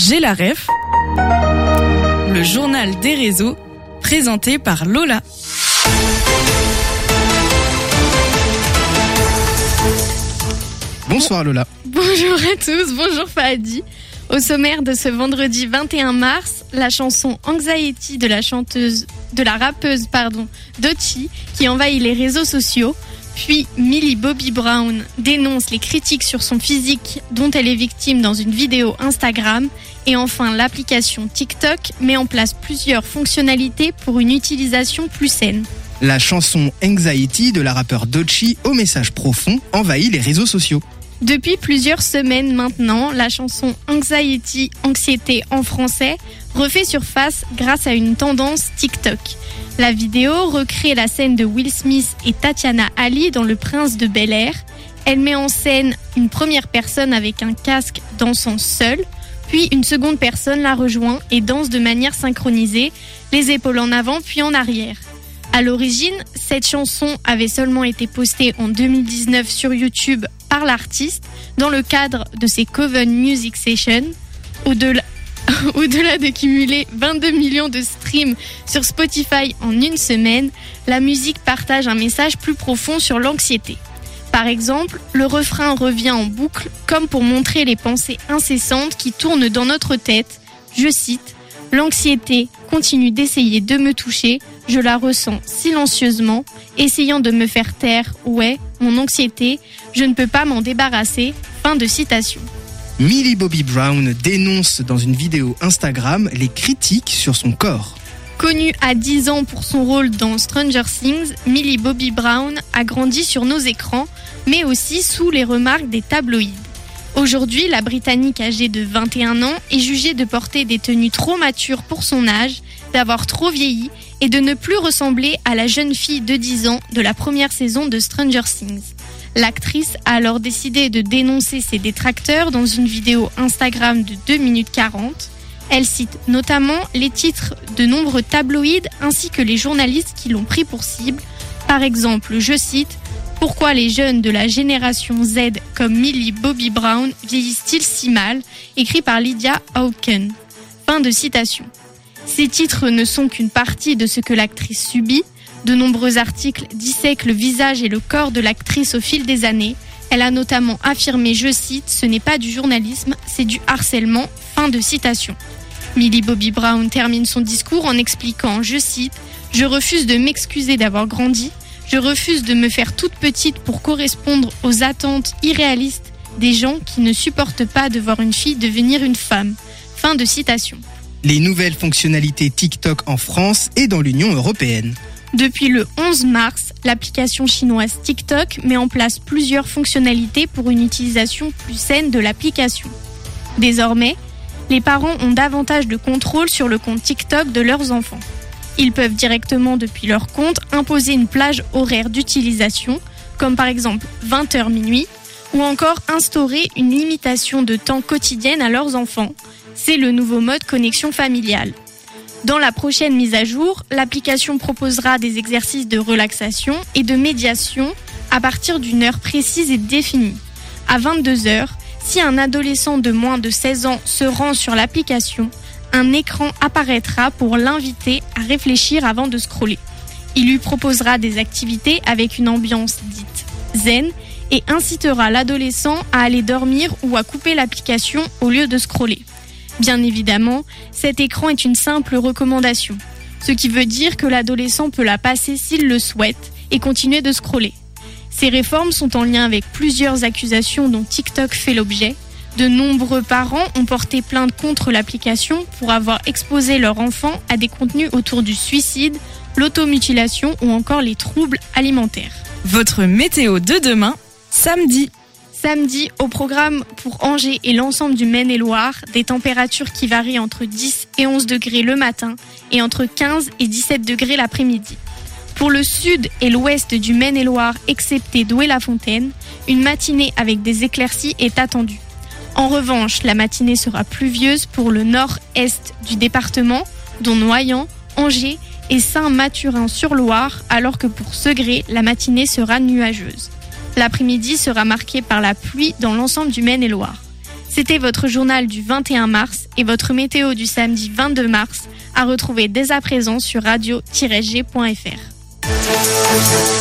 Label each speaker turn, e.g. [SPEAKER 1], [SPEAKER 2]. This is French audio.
[SPEAKER 1] J'ai la ref, le journal des réseaux, présenté par Lola.
[SPEAKER 2] Bonsoir Lola.
[SPEAKER 3] Bonjour à tous, bonjour Fahadi. Au sommaire de ce vendredi 21 mars, la chanson Anxiety de la rappeuse Doechii qui envahit les réseaux sociaux. Puis Millie Bobby Brown dénonce les critiques sur son physique dont elle est victime dans une vidéo Instagram. Et enfin, l'application TikTok met en place plusieurs fonctionnalités pour une utilisation plus saine.
[SPEAKER 2] La chanson Anxiety de la rappeure Doechii au message profond envahit les réseaux sociaux.
[SPEAKER 3] Depuis plusieurs semaines maintenant, la chanson Anxiety, anxiété en français, refait surface grâce à une tendance TikTok. La vidéo recrée la scène de Will Smith et Tatiana Ali dans Le Prince de Bel-Air. Elle met en scène une première personne avec un casque dansant seule, puis une seconde personne la rejoint et danse de manière synchronisée, les épaules en avant puis en arrière. À l'origine, cette chanson avait seulement été postée en 2019 sur YouTube par l'artiste dans le cadre de ses Coven Music Sessions. Au-delà de cumuler 22 millions de streams sur Spotify en une semaine, la musique partage un message plus profond sur l'anxiété. Par exemple, le refrain revient en boucle comme pour montrer les pensées incessantes qui tournent dans notre tête. Je cite, « L'anxiété continue d'essayer de me toucher, je la ressens silencieusement, essayant de me faire taire. Ouais, mon anxiété, je ne peux pas m'en débarrasser. » Fin de citation.
[SPEAKER 2] Millie Bobby Brown dénonce dans une vidéo Instagram les critiques sur son corps.
[SPEAKER 3] Connue à 10 ans pour son rôle dans Stranger Things, Millie Bobby Brown a grandi sur nos écrans, mais aussi sous les remarques des tabloïds. Aujourd'hui, la Britannique âgée de 21 ans est jugée de porter des tenues trop matures pour son âge, d'avoir trop vieilli et de ne plus ressembler à la jeune fille de 10 ans de la première saison de Stranger Things. L'actrice a alors décidé de dénoncer ses détracteurs dans une vidéo Instagram de 2 minutes 40. Elle cite notamment les titres de nombreux tabloïds ainsi que les journalistes qui l'ont pris pour cible. Par exemple, je cite « Pourquoi les jeunes de la génération Z comme Millie Bobby Brown vieillissent-ils si mal ?» écrit par Lydia Hawken. Fin de citation. Ces titres ne sont qu'une partie de ce que l'actrice subit. De nombreux articles dissèquent le visage et le corps de l'actrice au fil des années. Elle a notamment affirmé, je cite, « Ce n'est pas du journalisme, c'est du harcèlement ». Fin de citation. Millie Bobby Brown termine son discours en expliquant, je cite, « Je refuse de m'excuser d'avoir grandi. Je refuse de me faire toute petite pour correspondre aux attentes irréalistes des gens qui ne supportent pas de voir une fille devenir une femme. » Fin de citation.
[SPEAKER 2] Les nouvelles fonctionnalités TikTok en France et dans l'Union européenne.
[SPEAKER 3] Depuis le 11 mars, l'application chinoise TikTok met en place plusieurs fonctionnalités pour une utilisation plus saine de l'application. Désormais, les parents ont davantage de contrôle sur le compte TikTok de leurs enfants. Ils peuvent directement depuis leur compte imposer une plage horaire d'utilisation, comme par exemple 20h minuit, ou encore instaurer une limitation de temps quotidienne à leurs enfants. C'est le nouveau mode connexion familiale. Dans la prochaine mise à jour, l'application proposera des exercices de relaxation et de médiation à partir d'une heure précise et définie. À 22h, si un adolescent de moins de 16 ans se rend sur l'application, un écran apparaîtra pour l'inviter à réfléchir avant de scroller. Il lui proposera des activités avec une ambiance dite zen et incitera l'adolescent à aller dormir ou à couper l'application au lieu de scroller. Bien évidemment, cet écran est une simple recommandation, ce qui veut dire que l'adolescent peut la passer s'il le souhaite et continuer de scroller. Ces réformes sont en lien avec plusieurs accusations dont TikTok fait l'objet. De nombreux parents ont porté plainte contre l'application pour avoir exposé leur enfant à des contenus autour du suicide, l'automutilation ou encore les troubles alimentaires.
[SPEAKER 1] Votre météo de demain, samedi.
[SPEAKER 3] Samedi, au programme pour Angers et l'ensemble du Maine-et-Loire, des températures qui varient entre 10 et 11 degrés le matin et entre 15 et 17 degrés l'après-midi. Pour le sud et l'ouest du Maine-et-Loire, excepté Douai-la-Fontaine, une matinée avec des éclaircies est attendue. En revanche, la matinée sera pluvieuse pour le nord-est du département, dont Noyant, Angers et Saint-Mathurin-sur-Loire, alors que pour Segré, la matinée sera nuageuse. L'après-midi sera marqué par la pluie dans l'ensemble du Maine-et-Loire. C'était votre journal du 21 mars et votre météo du samedi 22 mars à retrouver dès à présent sur radio-g.fr.